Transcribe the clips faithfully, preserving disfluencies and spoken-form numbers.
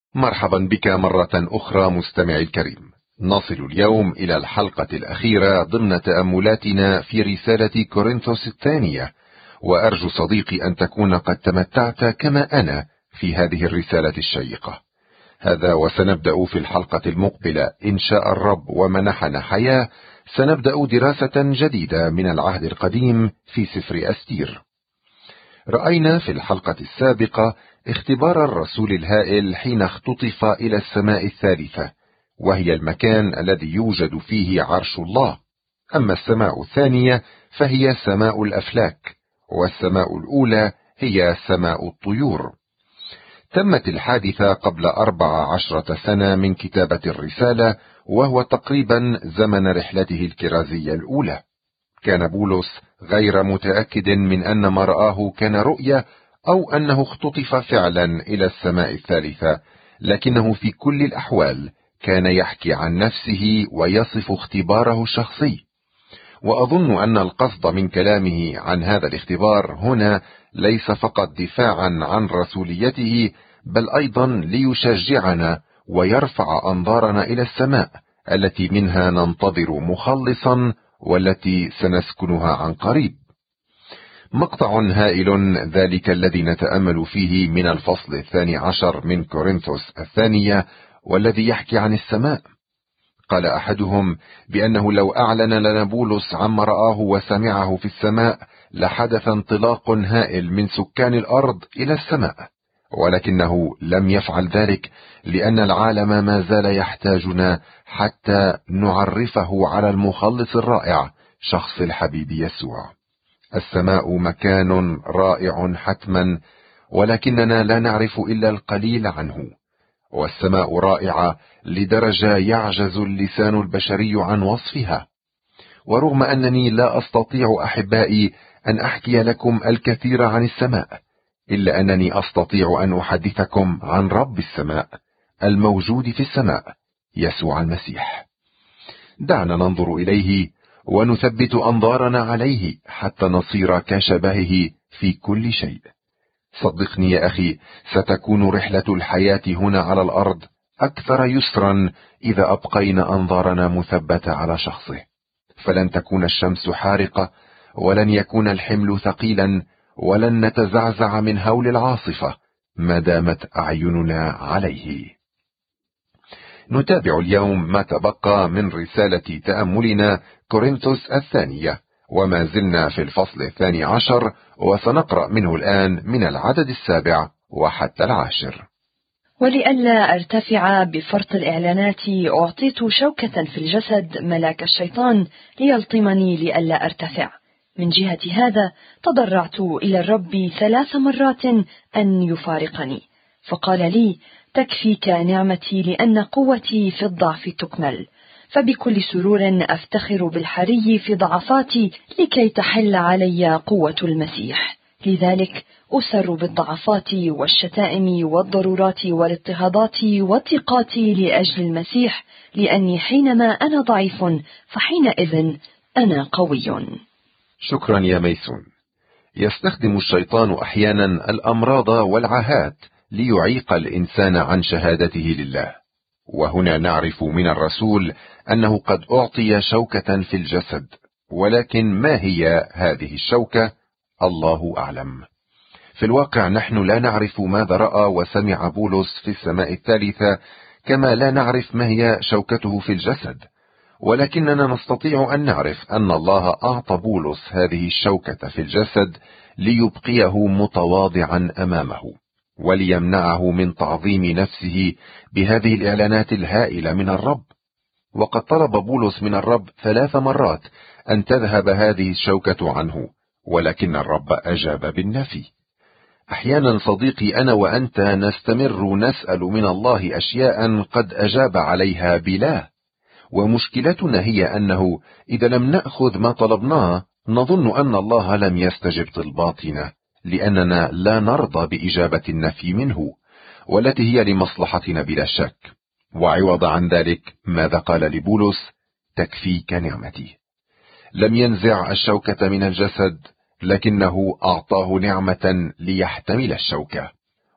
مرحبا بك مرة أخرى مستمعي الكريم. نصل اليوم إلى الحلقة الأخيرة ضمن تأملاتنا في رسالة كورنثوس الثانية، وأرجو صديقي أن تكون قد تمتعت كما أنا في هذه الرسالة الشيقة. هذا وسنبدأ في الحلقة المقبلة إن شاء الرب ومنحنا حياة. سنبدأ دراسة جديدة من العهد القديم في سفر أستير. رأينا في الحلقة السابقة اختبار الرسول الهائل حين اختطف إلى السماء الثالثة، وهي المكان الذي يوجد فيه عرش الله. أما السماء الثانية فهي سماء الأفلاك، والسماء الأولى هي سماء الطيور. تمت الحادثة قبل أربع عشرة سنة من كتابة الرسالة، وهو تقريبا زمن رحلته الكرازية الأولى. كان بولس غير متأكد من أن ما رآه كان رؤية أو أنه اختطف فعلا إلى السماء الثالثة، لكنه في كل الأحوال كان يحكي عن نفسه ويصف اختباره الشخصي. وأظن أن القصد من كلامه عن هذا الاختبار هنا ليس فقط دفاعا عن رسوليته، بل أيضا ليشجعنا ويرفع أنظارنا إلى السماء التي منها ننتظر مخلصا والتي سنسكنها عن قريب. مقطع هائل ذلك الذي نتأمل فيه من الفصل الثاني عشر من كورنثوس الثانية، والذي يحكي عن السماء. قال أحدهم بأنه لو أعلن لنا بولس عما رآه وسمعه في السماء لحدث انطلاق هائل من سكان الأرض إلى السماء، ولكنه لم يفعل ذلك لأن العالم ما زال يحتاجنا حتى نعرفه على المخلص الرائع، شخص الحبيب يسوع. السماء مكان رائع حتما، ولكننا لا نعرف إلا القليل عنه. والسماء رائعة لدرجة يعجز اللسان البشري عن وصفها. ورغم أنني لا أستطيع أحبائي أن أحكي لكم الكثير عن السماء، إلا أنني أستطيع أن أحدثكم عن رب السماء الموجود في السماء، يسوع المسيح. دعنا ننظر إليه ونثبت أنظارنا عليه حتى نصير كشبهه في كل شيء. صدقني يا أخي، ستكون رحلة الحياة هنا على الأرض أكثر يسرا إذا أبقينا أنظارنا مثبتة على شخصه. فلن تكون الشمس حارقة، ولن يكون الحمل ثقيلا، ولن نتزعزع من هول العاصفة ما دامت أعيننا عليه. نتابع اليوم ما تبقى من رسالة تأملنا كورنثوس الثانية، وما زلنا في الفصل الثاني عشر، وسنقرأ منه الآن من العدد السابع وحتى العاشر. ولئلا أرتفع بفرط الإعلانات أعطيت شوكة في الجسد ملاك الشيطان ليلطمني لئلا أرتفع. من جهة هذا تضرعت إلى الرب ثلاث مرات أن يفارقني، فقال لي: تكفيك نعمتي لأن قوتي في الضعف تكمل. فبكل سرور أفتخر بالحري في ضعفاتي لكي تحل علي قوة المسيح. لذلك أسر بالضعفات والشتائم والضرورات والاضطهادات والضيقات لأجل المسيح، لأني حينما أنا ضعيف فحينئذ أنا قوي. شكرا يا ميسون. يستخدم الشيطان أحيانا الأمراض والعاهات ليعيق الإنسان عن شهادته لله. وهنا نعرف من الرسول أنه قد أعطي شوكة في الجسد، ولكن ما هي هذه الشوكة؟ الله أعلم. في الواقع نحن لا نعرف ماذا رأى وسمع بولس في السماء الثالثة، كما لا نعرف ما هي شوكته في الجسد، ولكننا نستطيع أن نعرف أن الله أعطى بولس هذه الشوكة في الجسد ليبقيه متواضعا أمامه، وليمنعه من تعظيم نفسه بهذه الإعلانات الهائلة من الرب. وقد طلب بولس من الرب ثلاث مرات أن تذهب هذه الشوكة عنه، ولكن الرب أجاب بالنفي. أحيانا صديقي أنا وأنت نستمر نسأل من الله أشياء قد أجاب عليها بلا، ومشكلتنا هي أنه إذا لم نأخذ ما طلبناه نظن أن الله لم يستجب طلباتنا، لأننا لا نرضى بإجابة النفي منه، والتي هي لمصلحتنا بلا شك. وعوض عن ذلك ماذا قال لبولس؟ تكفيك نعمتي. لم ينزع الشوكة من الجسد، لكنه أعطاه نعمة ليحتمل الشوكة،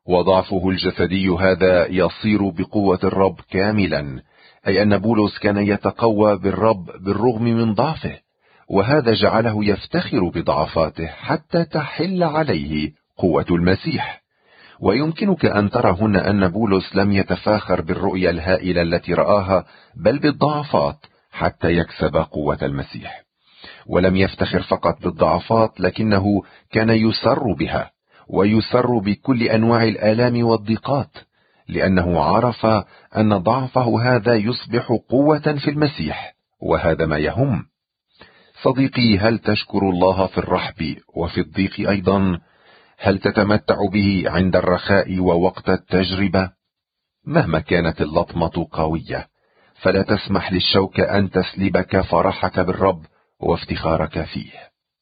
وضعفه الجسدي هذا يصير بقوة الرب كاملا، أي أن بولس كان يتقوى بالرب بالرغم من ضعفه، وهذا جعله يفتخر بضعفاته حتى تحل عليه قوة المسيح. ويمكنك أن ترى هنا أن بولس لم يتفاخر بالرؤية الهائلة التي رآها، بل بالضعفات حتى يكسب قوة المسيح. ولم يفتخر فقط بالضعفات، لكنه كان يسر بها، ويسر بكل أنواع الآلام والضيقات، لأنه عرف أن ضعفه هذا يصبح قوة في المسيح، وهذا ما يهم. صديقي، هل تشكر الله في الرحب وفي الضيق أيضا؟ هل تتمتع به عند الرخاء ووقت التجربة؟ مهما كانت اللطمة قوية، فلا تسمح للشوكة أن تسلبك فرحك بالرب وافتخارك فيه.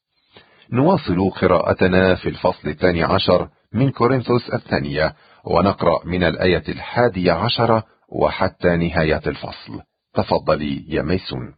نواصل قراءتنا في الفصل الثاني عشر من كورنثوس الثانية، ونقرأ من الآية الحادية عشرة وحتى نهاية الفصل. تفضلي يا ميسون.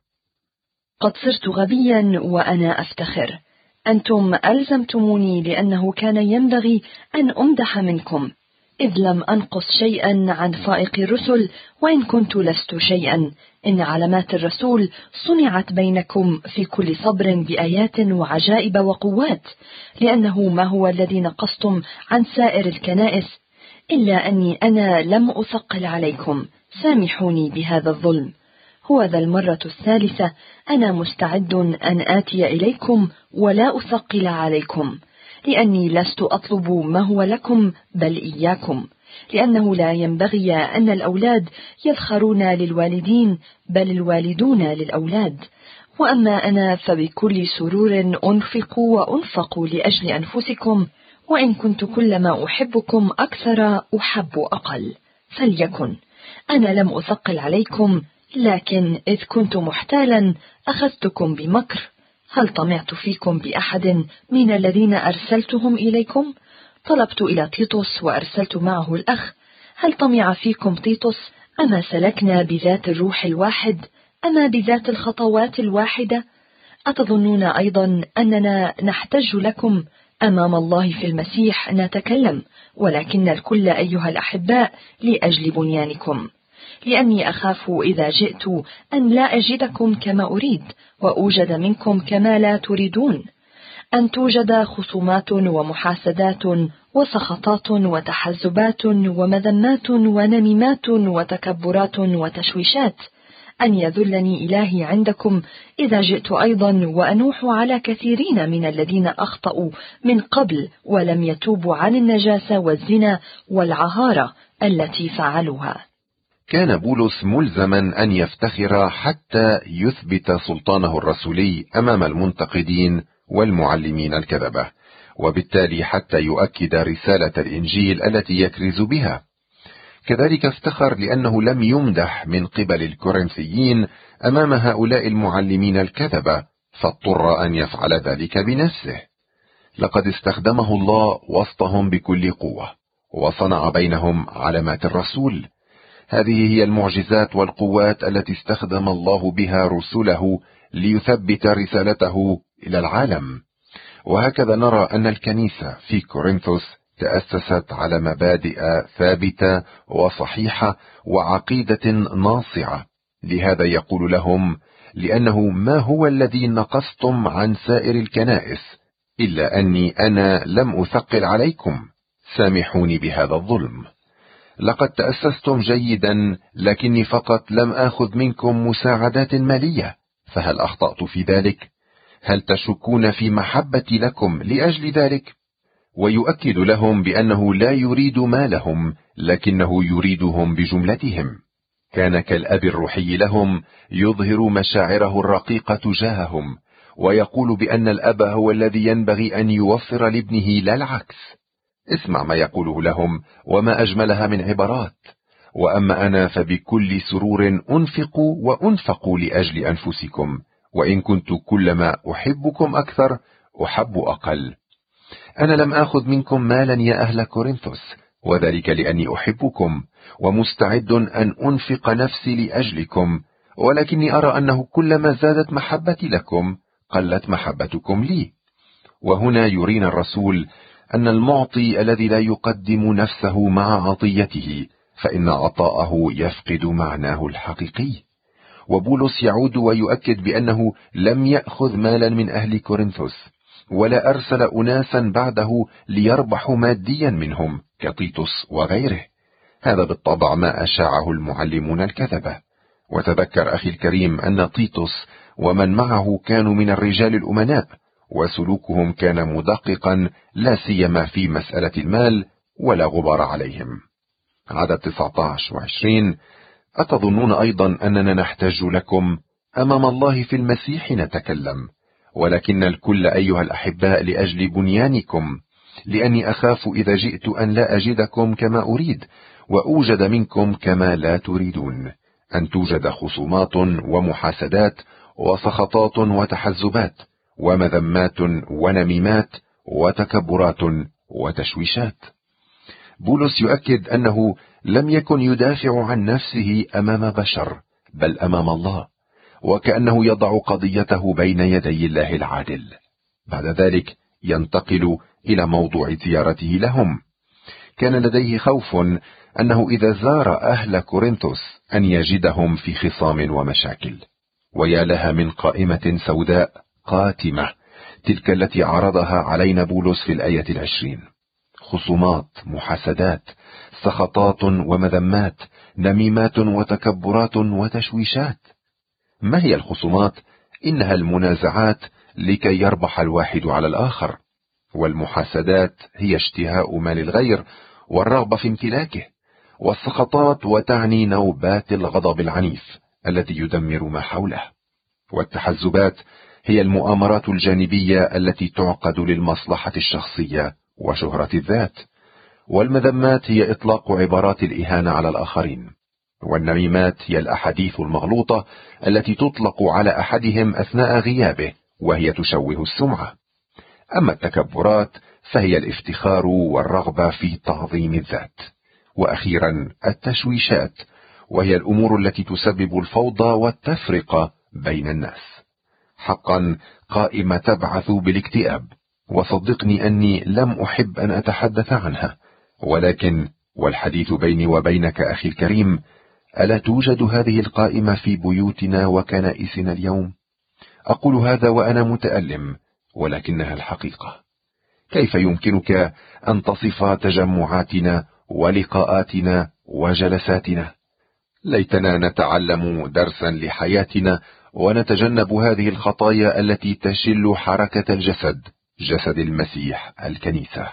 قد صرت غبيا وأنا أفتخر. أنتم ألزمتموني لأنه كان ينبغي أن أمدح منكم، إذ لم أنقص شيئا عن فائق الرسل، وإن كنت لست شيئا. إن علامات الرسول صنعت بينكم في كل صبر بآيات وعجائب وقوات، لأنه ما هو الذي نقصتم عن سائر الكنائس، إلا أني أنا لم أثقل عليكم. سامحوني بهذا الظلم. هو ذا المرة الثالثة أنا مستعد أن آتي إليكم ولا أثقل عليكم، لأني لست أطلب ما هو لكم بل إياكم، لأنه لا ينبغي أن الأولاد يذخرون للوالدين بل الوالدون للأولاد. وأما أنا فبكل سرور أنفق وأنفق لأجل أنفسكم، وإن كنت كلما أحبكم أكثر أحب أقل. فليكن. أنا لم أثقل عليكم، لكن إذ كنت محتالا أخذتكم بمكر. هل طمعت فيكم بأحد من الذين أرسلتهم إليكم؟ طلبت إلى تيتوس وأرسلت معه الأخ. هل طمع فيكم تيتوس؟ أما سلكنا بذات الروح الواحد؟ أما بذات الخطوات الواحدة؟ أتظنون أيضا أننا نحتج لكم؟ أمام الله في المسيح نتكلم، ولكن الكل أيها الأحباء لأجل بنيانكم. لأني أخاف إذا جئت أن لا أجدكم كما أريد، وأوجد منكم كما لا تريدون، أن توجد خصومات ومحاسدات وسخطات وتحزبات ومذمات ونميمات وتكبرات وتشويشات، أن يذلني إلهي عندكم إذا جئت أيضا وأنوح على كثيرين من الذين أخطأوا من قبل ولم يتوبوا عن النجاسة والزنا والعهارة التي فعلوها. كان بولس ملزما أن يفتخر حتى يثبت سلطانه الرسولي أمام المنتقدين والمعلمين الكذبة، وبالتالي حتى يؤكد رسالة الإنجيل التي يكرز بها. كذلك افتخر لأنه لم يمدح من قبل الكورنثيين أمام هؤلاء المعلمين الكذبة، فاضطر أن يفعل ذلك بنفسه. لقد استخدمه الله وسطهم بكل قوة، وصنع بينهم علامات الرسول. هذه هي المعجزات والقوات التي استخدم الله بها رسله ليثبت رسالته إلى العالم. وهكذا نرى أن الكنيسة في كورنثوس تأسست على مبادئ ثابتة وصحيحة وعقيدة ناصعة. لهذا يقول لهم: لأنه ما هو الذي نقصتم عن سائر الكنائس، إلا أني أنا لم أثقل عليكم. سامحوني بهذا الظلم. لقد تأسستم جيدا، لكني فقط لم آخذ منكم مساعدات مالية، فهل أخطأت في ذلك؟ هل تشكون في محبتي لكم لأجل ذلك؟ ويؤكد لهم بأنه لا يريد مالهم، لكنه يريدهم بجملتهم. كان كالأب الروحي لهم، يظهر مشاعره الرقيقة تجاههم، ويقول بأن الأب هو الذي ينبغي أن يوفر لابنه لا العكس. اسمع ما يقوله لهم، وما أجملها من عبارات: وأما أنا فبكل سرور أنفق وأنفق لأجل أنفسكم، وإن كنت كلما أحبكم أكثر أحب أقل. أنا لم آخذ منكم مالا يا أهل كورنثوس، وذلك لأني أحبكم ومستعد أن أنفق نفسي لأجلكم، ولكني أرى أنه كلما زادت محبتي لكم قلت محبتكم لي. وهنا يرينا الرسول أن المعطي الذي لا يقدم نفسه مع عطيته فإن عطاءه يفقد معناه الحقيقي. وبولس يعود ويؤكد بأنه لم يأخذ مالا من أهل كورنثوس، ولا أرسل أناسا بعده ليربحوا ماديا منهم كطيطس وغيره. هذا بالطبع ما أشاعه المعلمون الكذبة. وتذكر أخي الكريم أن طيطس ومن معه كانوا من الرجال الأمناء، وسلوكهم كان مدققا لا سيما في مسألة المال، ولا غبار عليهم. عدد تسعة عشر وعشرين: أتظنون أيضا أننا نحتاج لكم؟ أمام الله في المسيح نتكلم، ولكن الكل أيها الأحباء لأجل بنيانكم، لأني أخاف إذا جئت أن لا أجدكم كما أريد، وأوجد منكم كما لا تريدون، أن توجد خصومات ومحاسدات وسخطات وتحزبات ومذمات ونميمات وتكبرات وتشويشات. بولس يؤكد أنه لم يكن يدافع عن نفسه أمام بشر، بل أمام الله، وكأنه يضع قضيته بين يدي الله العادل. بعد ذلك ينتقل إلى موضوع زيارته لهم. كان لديه خوف أنه إذا زار أهل كورنثوس أن يجدهم في خصام ومشاكل. ويا لها من قائمة سوداء قاتمة تلك التي عرضها علينا بولس في الآية العشرين: خصومات، محاسدات، سخطات ومذمات، نميمات وتكبرات وتشويشات. ما هي الخصومات؟ إنها المنازعات لكي يربح الواحد على الآخر، والمحاسدات هي اشتهاء مال الغير والرغبة في امتلاكه، والسخطات وتعني نوبات الغضب العنيف الذي يدمر ما حوله، والتحزبات هي المؤامرات الجانبية التي تعقد للمصلحة الشخصية وشهرة الذات، والمذمات هي إطلاق عبارات الإهانة على الآخرين، والنميمات هي الأحاديث المغلوطة التي تطلق على أحدهم أثناء غيابه وهي تشوه السمعة. أما التكبرات فهي الافتخار والرغبة في تعظيم الذات. وأخيرا التشويشات، وهي الأمور التي تسبب الفوضى والتفرقة بين الناس. حقا قائمة تبعث بالاكتئاب، وصدقني أني لم أحب أن أتحدث عنها، ولكن والحديث بيني وبينك أخي الكريم، ألا توجد هذه القائمة في بيوتنا وكنائسنا اليوم؟ أقول هذا وأنا متألم، ولكنها الحقيقة. كيف يمكنك أن تصف تجمعاتنا ولقاءاتنا وجلساتنا؟ ليتنا نتعلم درسا لحياتنا ونتجنب هذه الخطايا التي تشل حركة الجسد، جسد المسيح الكنيسة.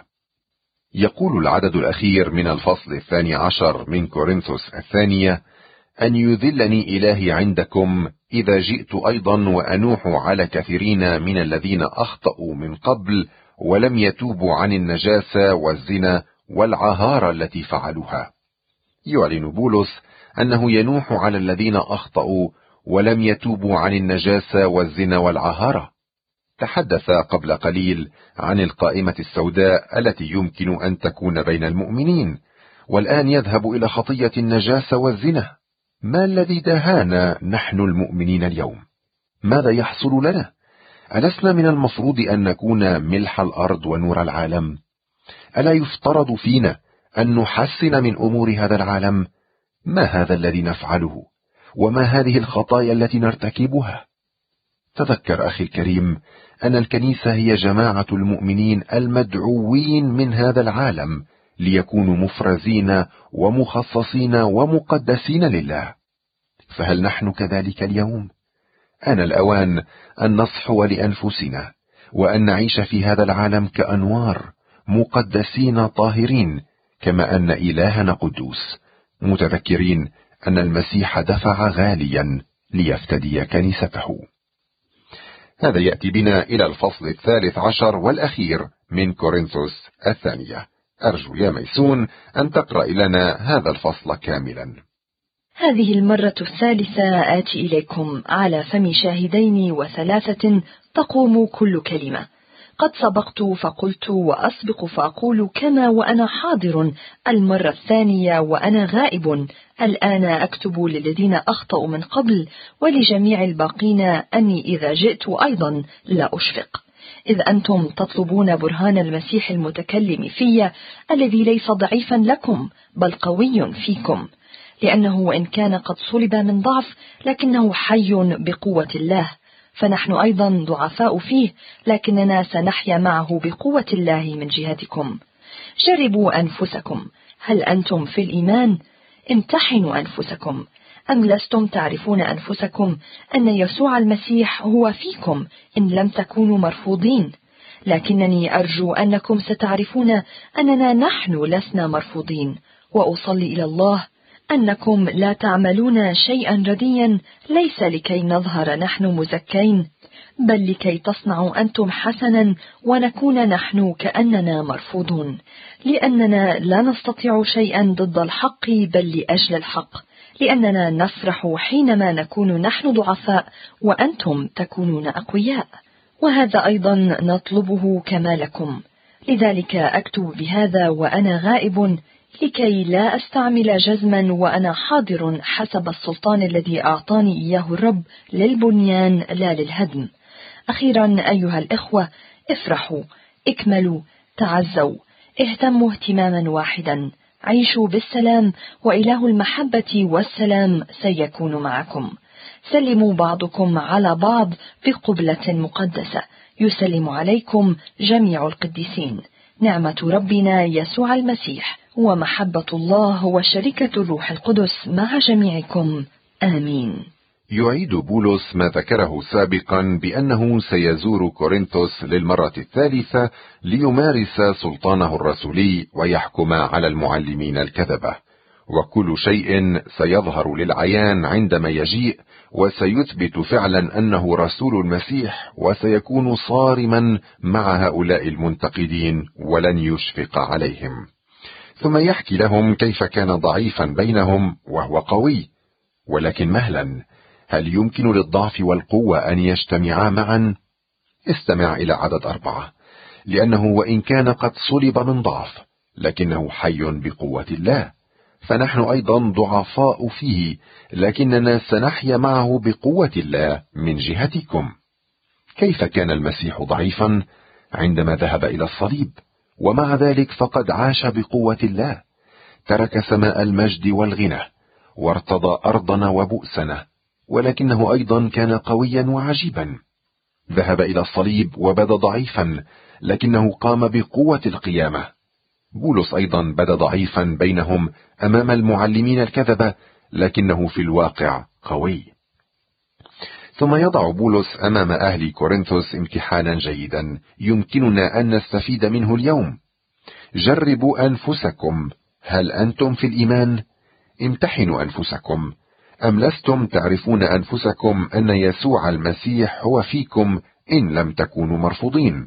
يقول العدد الأخير من الفصل الثاني عشر من كورنثوس الثانية: أن يذلني إلهي عندكم إذا جئت أيضا وأنوح على كثيرين من الذين أخطأوا من قبل ولم يتوبوا عن النجاسة والزنا والعهارة التي فعلوها. يعلن بولس أنه ينوح على الذين أخطأوا ولم يتوبوا عن النجاسة والزنا والعهارة. تحدث قبل قليل عن القائمة السوداء التي يمكن أن تكون بين المؤمنين، والآن يذهب إلى خطية النجاسة والزنا. ما الذي دهانا نحن المؤمنين اليوم؟ ماذا يحصل لنا؟ ألسنا من المفروض أن نكون ملح الأرض ونور العالم؟ ألا يفترض فينا أن نحسن من أمور هذا العالم؟ ما هذا الذي نفعله؟ وما هذه الخطايا التي نرتكبها؟ تذكر أخي الكريم أن الكنيسة هي جماعة المؤمنين المدعوين من هذا العالم ليكونوا مفرزين ومخصصين ومقدسين لله. فهل نحن كذلك اليوم؟ أنا الأوان أن نصحو لأنفسنا وأن نعيش في هذا العالم كأنوار مقدسين طاهرين، كما أن إلهنا قدوس، متذكرين أن المسيح دفع غاليا ليفتدي كنيسته. هذا يأتي بنا إلى الفصل الثالث عشر والأخير من كورنثوس الثانية. أرجو يا ميسون أن تقرأ لنا هذا الفصل كاملا. هذه المرة الثالثة آتي إليكم على فم شاهدين وثلاثة تقوم كل كلمة. قد سبقت فقلت وأسبق فأقول كما وأنا حاضر المرة الثانية وأنا غائب. الآن أكتب للذين أخطأوا من قبل ولجميع الباقين أني إذا جئت أيضا لا أشفق. إذ أنتم تطلبون برهان المسيح المتكلم في الذي ليس ضعيفا لكم بل قوي فيكم، لأنه وإن كان قد صلب من ضعف لكنه حي بقوة الله، فنحن أيضا ضعفاء فيه لكننا سنحيا معه بقوة الله من جهتكم. جربوا أنفسكم، هل أنتم في الإيمان؟ امتحنوا أنفسكم، أم لستم تعرفون أنفسكم أن يسوع المسيح هو فيكم إن لم تكونوا مرفوضين؟ لكنني أرجو أنكم ستعرفون أننا نحن لسنا مرفوضين، وأصلي إلى الله أنكم لا تعملون شيئا رديا ليس لكي نظهر نحن مزكين، بل لكي تصنعوا أنتم حسنا ونكون نحن كأننا مرفوضون، لأننا لا نستطيع شيئا ضد الحق بل لأجل الحق، لأننا نفرح حينما نكون نحن ضعفاء وأنتم تكونون أقوياء، وهذا أيضا نطلبه كما لكم. لذلك أكتب بهذا وأنا غائب، لكي لا أستعمل جزما وأنا حاضر حسب السلطان الذي أعطاني إياه الرب للبنيان لا للهدم. أخيرا أيها الإخوة، افرحوا، اكملوا، تعزوا، اهتموا اهتماما واحدا، عيشوا بالسلام، وإله المحبة والسلام سيكون معكم. سلموا بعضكم على بعض بقبلة مقدسة. يسلم عليكم جميع القديسين. نعمة ربنا يسوع المسيح ومحبة الله وشركة الروح القدس مع جميعكم. آمين. يعيد بولس ما ذكره سابقا بأنه سيزور كورنثوس للمرة الثالثة ليمارس سلطانه الرسولي ويحكم على المعلمين الكذبة، وكل شيء سيظهر للعيان عندما يجيء، وسيثبت فعلا أنه رسول المسيح، وسيكون صارما مع هؤلاء المنتقدين ولن يشفق عليهم. ثم يحكي لهم كيف كان ضعيفا بينهم وهو قوي. ولكن مهلا، هل يمكن للضعف والقوة أن يجتمعا معا؟ استمع إلى عدد أربعة. لأنه وإن كان قد صلب من ضعف لكنه حي بقوة الله، فنحن أيضا ضعفاء فيه لكننا سنحيا معه بقوة الله من جهتكم. كيف كان المسيح ضعيفا عندما ذهب إلى الصليب، ومع ذلك فقد عاش بقوة الله، ترك سماء المجد والغنى وارتضى أرضنا وبؤسنا، ولكنه أيضا كان قويا وعجيبا. ذهب إلى الصليب وبدا ضعيفا لكنه قام بقوة القيامة. بولس أيضا بدا ضعيفا بينهم أمام المعلمين الكذبة لكنه في الواقع قوي. ثم يضع بولس أمام أهل كورنثوس امتحانا جيدا يمكننا أن نستفيد منه اليوم. جربوا أنفسكم، هل أنتم في الإيمان؟ امتحنوا أنفسكم، أم لستم تعرفون أنفسكم أن يسوع المسيح هو فيكم إن لم تكونوا مرفوضين؟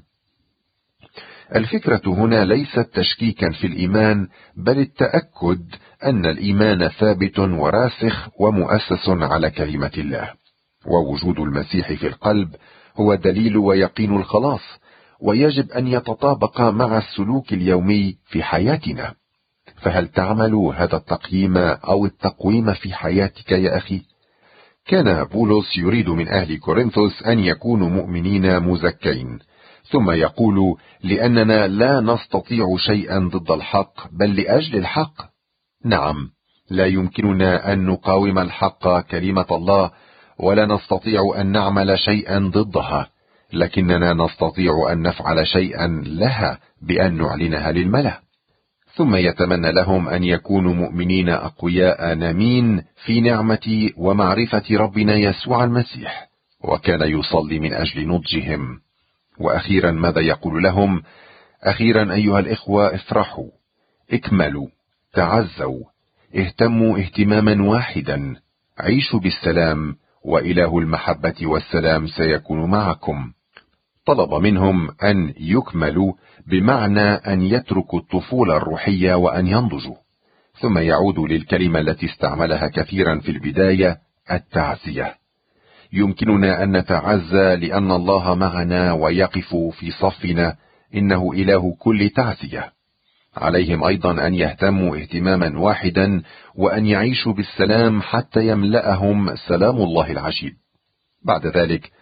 الفكرة هنا ليست تشكيكا في الإيمان، بل التأكد أن الإيمان ثابت وراسخ ومؤسس على كلمة الله، ووجود المسيح في القلب هو دليل ويقين الخلاص، ويجب أن يتطابق مع السلوك اليومي في حياتنا. فهل تعمل هذا التقييم أو التقويم في حياتك يا أخي؟ كان بولس يريد من أهل كورنثوس أن يكونوا مؤمنين مزكين، ثم يقول لأننا لا نستطيع شيئا ضد الحق بل لأجل الحق. نعم، لا يمكننا أن نقاوم الحق كلمة الله، ولا نستطيع أن نعمل شيئا ضدها، لكننا نستطيع أن نفعل شيئا لها بأن نعلنها للملأ. ثم يتمنى لهم أن يكونوا مؤمنين أقوياء نامين في نعمة ومعرفة ربنا يسوع المسيح، وكان يصلي من أجل نضجهم. وأخيرا ماذا يقول لهم؟ أخيرا أيها الإخوة، افرحوا، اكملوا، تعزوا، اهتموا اهتماما واحدا، عيشوا بالسلام، وإله المحبة والسلام سيكون معكم. طلب منهم أن يكملوا بمعنى أن يتركوا الطفولة الروحية وأن ينضجوا. ثم يعود للكلمة التي استعملها كثيرا في البداية، التعزية. يمكننا أن نتعزى لأن الله معنا ويقف في صفنا، إنه إله كل تعزية. عليهم أيضا أن يهتموا اهتماما واحدا وأن يعيشوا بالسلام حتى يملأهم سلام الله العجيب. بعد ذلك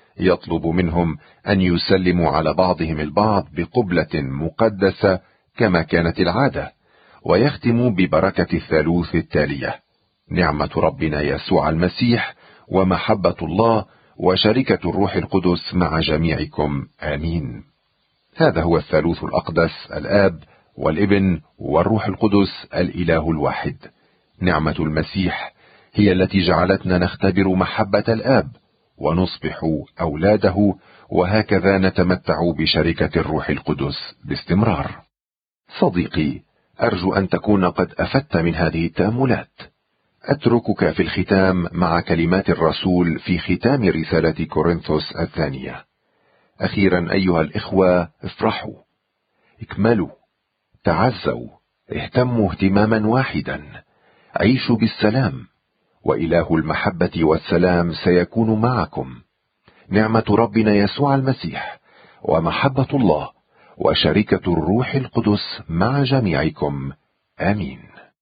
يطلب منهم أن يسلموا على بعضهم البعض بقبلة مقدسة كما كانت العادة، ويختم ببركة الثالوث التالية: نعمة ربنا يسوع المسيح ومحبة الله وشركة الروح القدس مع جميعكم، آمين. هذا هو الثالوث الأقدس، الآب والابن والروح القدس، الإله الواحد. نعمة المسيح هي التي جعلتنا نختبر محبة الآب ونصبح أولاده، وهكذا نتمتع بشركة الروح القدس باستمرار. صديقي، أرجو أن تكون قد أفدت من هذه التأملات. أتركك في الختام مع كلمات الرسول في ختام رسالة كورنثوس الثانية: أخيرا أيها الإخوة، افرحوا، اكملوا، تعزوا، اهتموا اهتماما واحدا، عيشوا بالسلام، وإله المحبة والسلام سيكون معكم. نعمة ربنا يسوع المسيح ومحبة الله وشركة الروح القدس مع جميعكم، آمين.